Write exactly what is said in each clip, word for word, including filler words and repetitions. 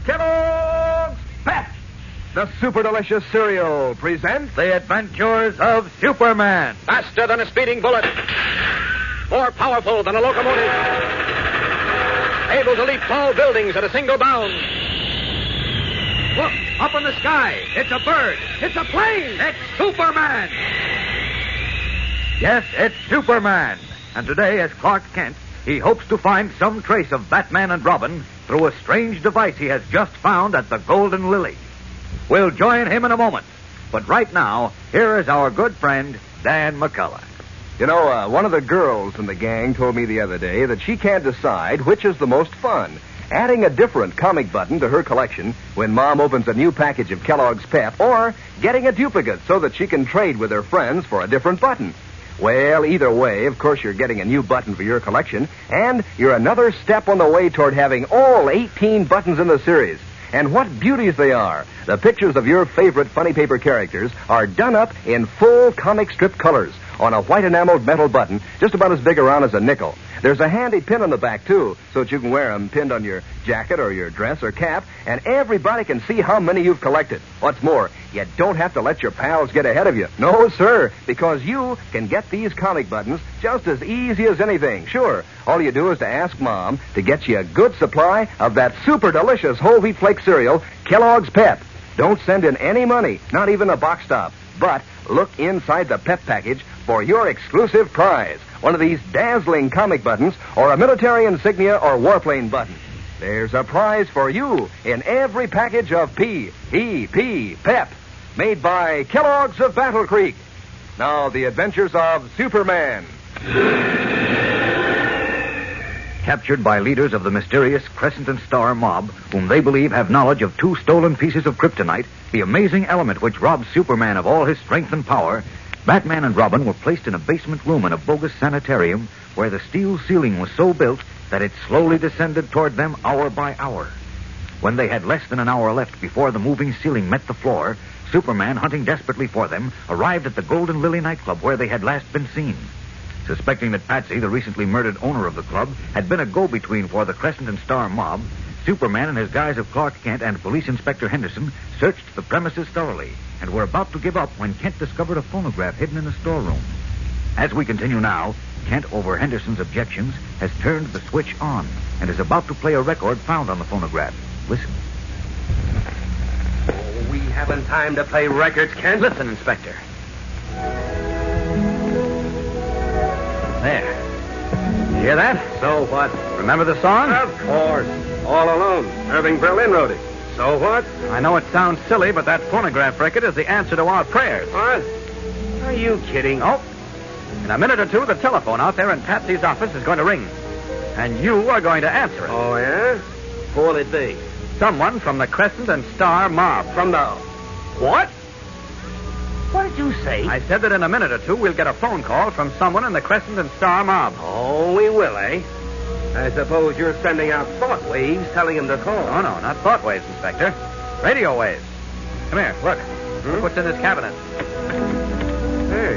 Kellogg's Pep, the super delicious cereal, presents The Adventures of Superman. Faster than a speeding bullet. More powerful than a locomotive. Able to leap tall buildings at a single bound. Look, up in the sky. It's a bird. It's a plane. It's Superman. Yes, it's Superman. And today, as Clark Kent, he hopes to find some trace of Batman and Robin through a strange device he has just found at the Golden Lily. We'll join him in a moment. But right now, here is our good friend, Dan McCullough. You know, uh, one of the girls in the gang told me the other day that she can't decide which is the most fun, adding a different comic button to her collection when Mom opens a new package of Kellogg's Pep, or getting a duplicate so that she can trade with her friends for a different button. Well, either way, of course, you're getting a new button for your collection, and you're another step on the way toward having all eighteen buttons in the series. And what beauties they are. The pictures of your favorite funny paper characters are done up in full comic strip colors on a white enameled metal button just about as big around as a nickel. There's a handy pin on the back, too, so that you can wear them pinned on your jacket or your dress or cap, and everybody can see how many you've collected. What's more, you don't have to let your pals get ahead of you. No, sir, because you can get these comic buttons just as easy as anything. Sure, all you do is to ask Mom to get you a good supply of that super delicious whole wheat flake cereal, Kellogg's Pep. Don't send in any money, not even a box stop, but look inside the Pep package for your exclusive prize. One of these dazzling comic buttons, or a military insignia or warplane button. There's a prize for you in every package of P E P Pep, made by Kellogg's of Battle Creek. Now, the adventures of Superman. Captured by leaders of the mysterious Crescent and Star mob, whom they believe have knowledge of two stolen pieces of kryptonite, the amazing element which robs Superman of all his strength and power, Batman and Robin were placed in a basement room in a bogus sanitarium where the steel ceiling was so built that it slowly descended toward them hour by hour. When they had less than an hour left before the moving ceiling met the floor, Superman, hunting desperately for them, arrived at the Golden Lily nightclub where they had last been seen. Suspecting that Patsy, the recently murdered owner of the club, had been a go-between for the Crescent and Star mob, Superman and his guise of Clark Kent and Police Inspector Henderson searched the premises thoroughly and were about to give up when Kent discovered a phonograph hidden in a storeroom. As we continue now, Kent, over Henderson's objections, has turned the switch on and is about to play a record found on the phonograph. Listen. Oh, we haven't time to play records, Kent. Listen, Inspector. There. You hear that? So what? Remember the song? Of course. All Alone. Irving Berlin wrote it. So what? I know it sounds silly, but that phonograph record is the answer to our prayers. What? Are you kidding? Oh. In a minute or two, the telephone out there in Patsy's office is going to ring. And you are going to answer it. Oh, yeah? Who will it be? Someone from the Crescent and Star mob. From the... What? What did you say? I said that in a minute or two, we'll get a phone call from someone in the Crescent and Star mob. Oh, we will, eh? I suppose you're sending out thought waves telling him to call. No, no, not thought waves, Inspector. Radio waves. Come here, look. Hmm? Look what's in this cabinet. Hey.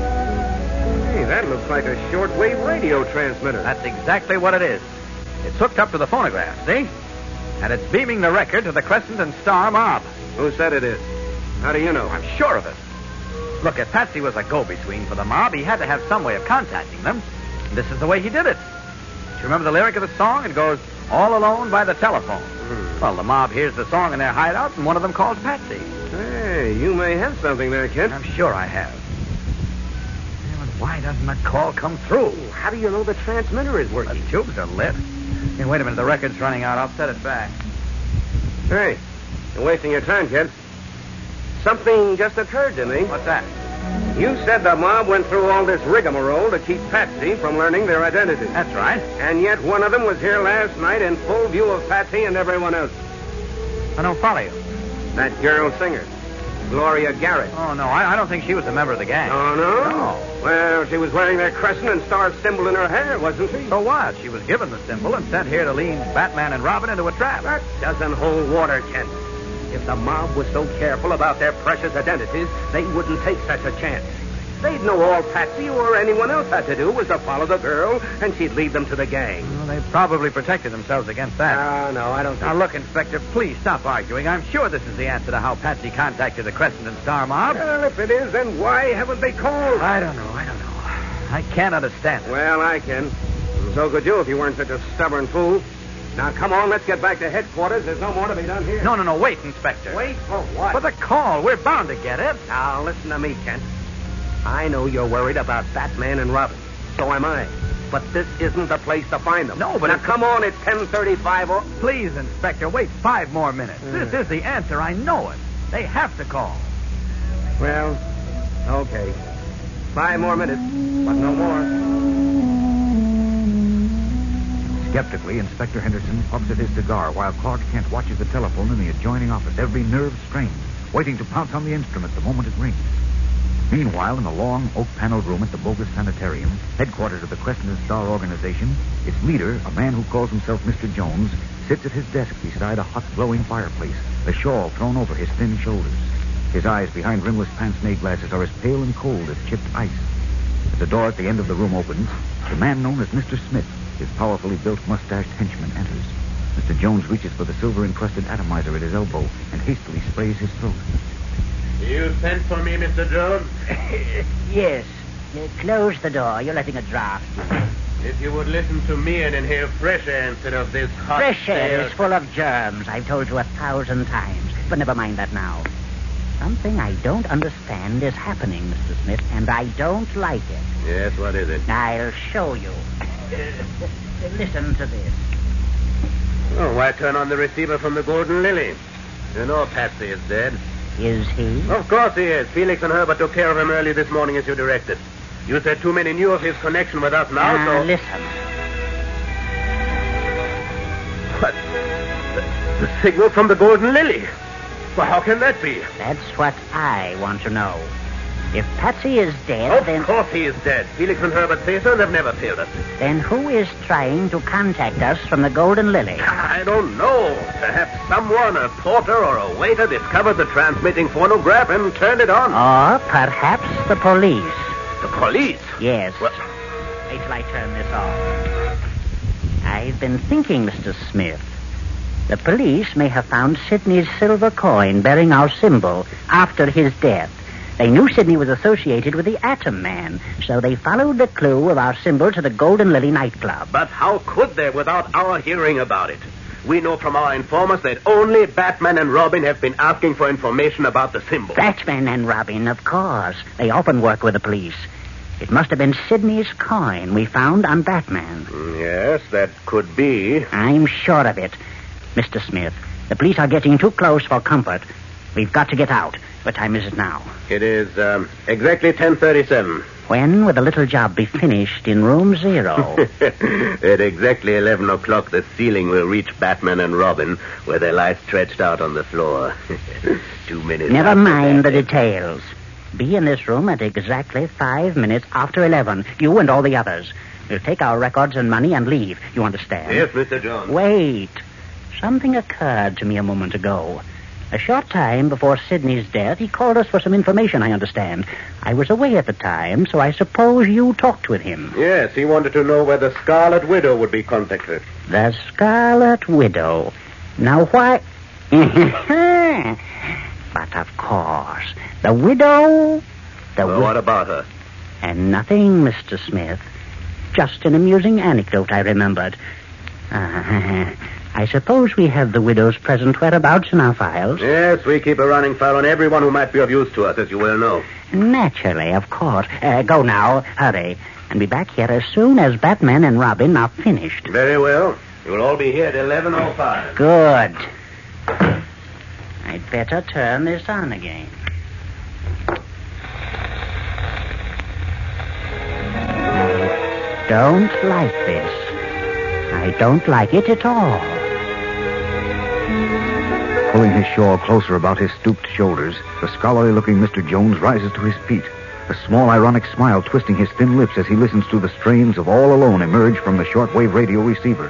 Hey, that looks like a shortwave radio transmitter. That's exactly what it is. It's hooked up to the phonograph, see? And it's beaming the record to the Crescent and Star mob. Who said it is? How do you know? I'm sure of it. Look, if Patsy was a go-between for the mob, he had to have some way of contacting them. And this is the way he did it. Do you remember the lyric of the song? It goes, all alone by the telephone. Hmm. Well, the mob hears the song in their hideout, and one of them calls Patsy. Hey, you may have something there, Kent. I'm sure I have. Well, why doesn't the call come through? How do you know the transmitter is working? The tubes are lit. Hey, wait a minute, the record's running out. I'll set it back. Hey, you're wasting your time, Kent. Something just occurred to me. What's that? You said the mob went through all this rigmarole to keep Patsy from learning their identity. That's right. And yet one of them was here last night in full view of Patsy and everyone else. I don't follow you. That girl singer, Gloria Garrett. Oh, no, I, I don't think she was a member of the gang. Oh, no? No. Well, she was wearing that Crescent and Star symbol in her hair, wasn't she? So what? She was given the symbol and sent here to lead Batman and Robin into a trap. That doesn't hold water, Kent. If the mob was so careful about their precious identities, they wouldn't take such a chance. They'd know all Patsy or anyone else had to do was to follow the girl, and she'd lead them to the gang. Well, they probably protected themselves against that. Ah, no, I don't think... Now, look, Inspector, please stop arguing. I'm sure this is the answer to how Patsy contacted the Crescent and Star mob. Well, if it is, then why haven't they called? I don't know, I don't know. I can't understand it. Well, I can. And so could you if you weren't such a stubborn fool. Now, come on, let's get back to headquarters. There's no more to be done here. No, no, no, wait, Inspector. Wait for what? For the call. We're bound to get it. Now, listen to me, Kent. I know you're worried about Batman and Robin. So am I. But this isn't the place to find them. No, but now, it's... come on, it's ten thirty-five. Or... Please, Inspector, wait five more minutes. Mm. This is the answer. I know it. They have to call. Well, okay. Five more minutes, but no more. Skeptically, Inspector Henderson puffs at his cigar while Clark Kent watches the telephone in the adjoining office, every nerve strained, waiting to pounce on the instrument the moment it rings. Meanwhile, in the long, oak-paneled room at the Bogus Sanitarium, headquarters of the Crescent and Star organization, its leader, a man who calls himself Mister Jones, sits at his desk beside a hot, glowing fireplace, a shawl thrown over his thin shoulders. His eyes behind rimless pince-nez glasses are as pale and cold as chipped ice. As the door at the end of the room opens, the man known as Mister Smith, his powerfully built, mustached henchman, enters. Mister Jones reaches for the silver-encrusted atomizer at his elbow and hastily sprays his throat. You sent for me, Mister Jones? Yes. Uh, close the door. You're letting a draft. If you would listen to me and inhale fresh air instead of this hot... Fresh air stale- is full of germs. I've told you a thousand times. But never mind that now. Something I don't understand is happening, Mister Smith, and I don't like it. Yes, what is it? I'll show you. Uh, listen to this. Oh, why turn on the receiver from the Golden Lily? You know Patsy is dead. Is he? Of course he is. Felix and Herbert took care of him early this morning as you directed. You said too many knew of his connection with us now, Now, so... listen. What? The, the signal from the Golden Lily. Well, how can that be? That's what I want to know. If Patsy is dead, Of then... course he is dead. Felix and Herbert say so, and they've never failed us. Then who is trying to contact us from the Golden Lily? I don't know. Perhaps someone, a porter or a waiter, discovered the transmitting phonograph and turned it on. Or perhaps the police. The police? Yes. Well, Wait till I turn this off. I've been thinking, Mister Smith. The police may have found Sidney's silver coin bearing our symbol after his death. They knew Sidney was associated with the Atom Man, so they followed the clue of our symbol to the Golden Lily nightclub. but how could they without our hearing about it? We know from our informers that only Batman and Robin have been asking for information about the symbol. Batman and Robin, of course. They often work with the police. It must have been Sidney's coin we found on Batman. Mm, Yes, that could be. I'm sure of it. Mister Smith, the police are getting too close for comfort. We've got to get out. What time is it now? It is um, exactly ten thirty-seven. When will the little job be finished in room zero? At exactly eleven o'clock, the ceiling will reach Batman and Robin, where they lie stretched out on the floor. Two minutes Never after mind that. the details. Be in this room at exactly five minutes after eleven. You and all the others. We'll take our records and money and leave. You understand? Yes, Mister Jones. Wait. Something occurred to me a moment ago. A short time before Sidney's death, he called us for some information, I understand. I was away at the time, so I suppose you talked with him. Yes, he wanted to know where the Scarlet Widow would be contacted. The Scarlet Widow. Now, why... But, of course, the widow... The Well, wi- what about her? And nothing, Mister Smith. Just an amusing anecdote I remembered. Uh, I suppose we have the widow's present whereabouts in our files. Yes, we keep a running file on everyone who might be of use to us, as you well know. Naturally, of course. Uh, go now. Hurry. And be back here as soon as Batman and Robin are finished. Very well. You'll all be here at eleven oh five. Good. I'd better turn this on again. Don't like this. I don't like it at all. Pulling his shawl closer about his stooped shoulders, the scholarly-looking Mister Jones rises to his feet, a small ironic smile twisting his thin lips as he listens to the strains of All Alone emerge from the shortwave radio receiver.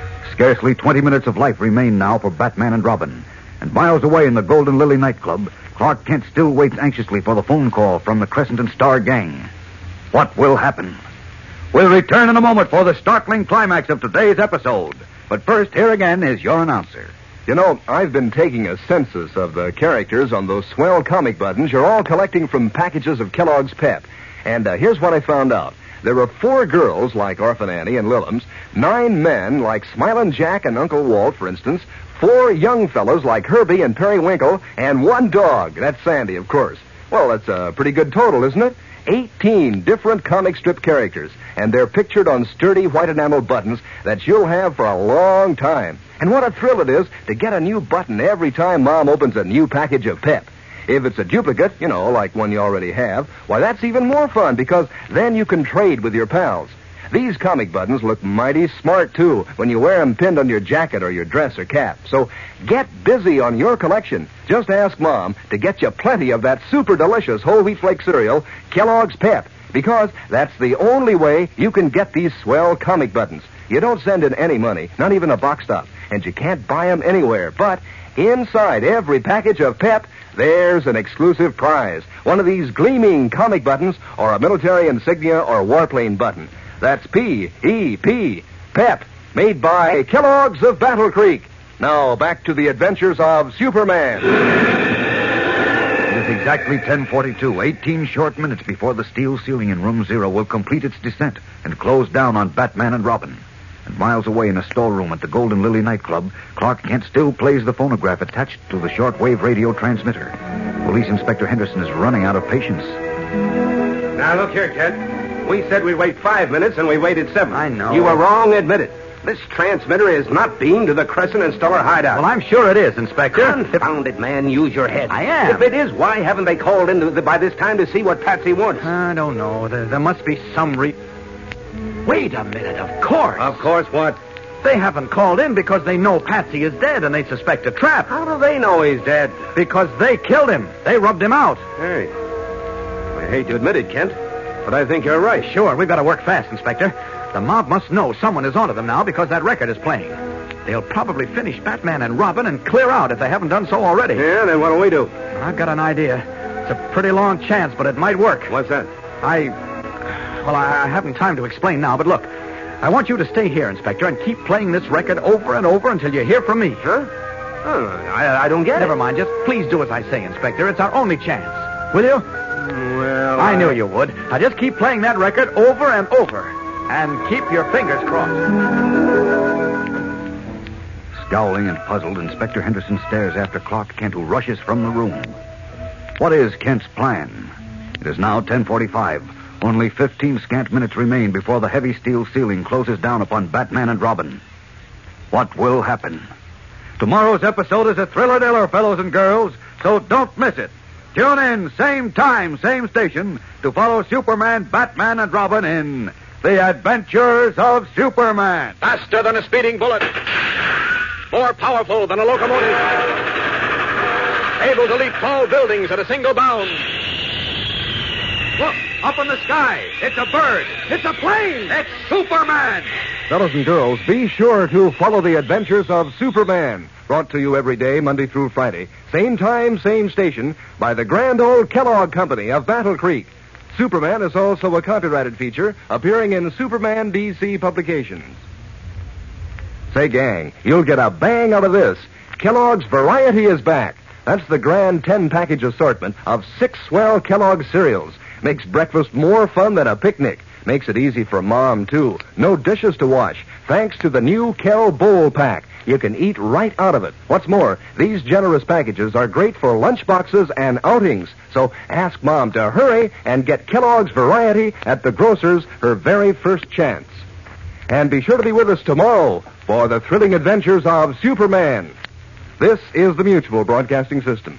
Scarcely twenty minutes of life remain now for Batman and Robin, and miles away in the Golden Lily nightclub, Clark Kent still waits anxiously for the phone call from the Crescent and Star gang. What will happen? We'll return in a moment for the startling climax of today's episode. But first, here again is your announcer. You know, I've been taking a census of the characters on those swell comic buttons you're all collecting from packages of Kellogg's Pep. And uh, here's what I found out. There are four girls like Orphan Annie and Lilims, nine men like Smilin' Jack and Uncle Walt, for instance, four young fellows like Herbie and Periwinkle, and one dog. That's Sandy, of course. Well, that's a pretty good total, isn't it? Eighteen different comic strip characters, and they're pictured on sturdy white enamel buttons that you'll have for a long time. And what a thrill it is to get a new button every time Mom opens a new package of Pep. If it's a duplicate, you know, like one you already have, why, that's even more fun, because then you can trade with your pals. These comic buttons look mighty smart, too, when you wear them pinned on your jacket or your dress or cap. So get busy on your collection. Just ask Mom to get you plenty of that super delicious whole wheat flake cereal, Kellogg's Pep, because that's the only way you can get these swell comic buttons. You don't send in any money, not even a box stop, and you can't buy them anywhere. But inside every package of Pep, there's an exclusive prize. One of these gleaming comic buttons, or a military insignia or warplane button. That's P E P, Pep, made by Kellogg's of Battle Creek. Now, back to the adventures of Superman. It is exactly ten forty-two, eighteen short minutes before the steel ceiling in room zero will complete its descent and close down on Batman and Robin. And miles away in a storeroom at the Golden Lily nightclub, Clark Kent still plays the phonograph attached to the shortwave radio transmitter. Police Inspector Henderson is running out of patience. Now, look here, Kent. We said we'd wait five minutes, and we waited seven. I know. You were wrong, admit it. This transmitter is not beamed to the Crescent and Stellar hideout. Well, I'm sure it is, Inspector. Confound it, man. Use your head. I am. If it is, why haven't they called in to the, by this time to see what Patsy wants? I don't know. There, there must be some re... Wait a minute, of course. Of course, what? They haven't called in because they know Patsy is dead and they suspect a trap. How do they know he's dead? Because they killed him. They rubbed him out. Hey, I hate to admit it, Kent, but I think you're right. Sure, we've got to work fast, Inspector. The mob must know someone is onto them now because that record is playing. They'll probably finish Batman and Robin and clear out if they haven't done so already. Yeah, then what do we do? I've got an idea. It's a pretty long chance, but it might work. What's that? I... Well, I haven't time to explain now, but look. I want you to stay here, Inspector, and keep playing this record over and over until you hear from me. Huh? Oh, I, I don't get Never it. mind. Just please do as I say, Inspector. It's our only chance. Will you? Well, I knew you would. Now just keep playing that record over and over. And keep your fingers crossed. Scowling and puzzled, Inspector Henderson stares after Clark Kent, who rushes from the room. What is Kent's plan? It is now ten forty-five. Only fifteen scant minutes remain before the heavy steel ceiling closes down upon Batman and Robin. What will happen? Tomorrow's episode is a thriller-diller, fellows and girls, so don't miss it. Tune in, same time, same station, to follow Superman, Batman, and Robin in The Adventures of Superman. Faster than a speeding bullet. More powerful than a locomotive. Able to leap tall buildings at a single bound. Look, up in the sky. It's a bird. It's a plane. It's Superman. Fellows and girls, be sure to follow the adventures of Superman. Brought to you every day, Monday through Friday. Same time, same station, by the grand old Kellogg Company of Battle Creek. Superman is also a copyrighted feature appearing in Superman D C publications. Say, gang, you'll get a bang out of this. Kellogg's Variety is back. That's the grand ten-package assortment of six swell Kellogg cereals. Makes breakfast more fun than a picnic. Makes it easy for Mom, too. No dishes to wash. Thanks to the new Kell Bowl Pack. You can eat right out of it. What's more, these generous packages are great for lunch boxes and outings. So ask Mom to hurry and get Kellogg's Variety at the grocer's her very first chance. And be sure to be with us tomorrow for the thrilling adventures of Superman. This is the Mutual Broadcasting System.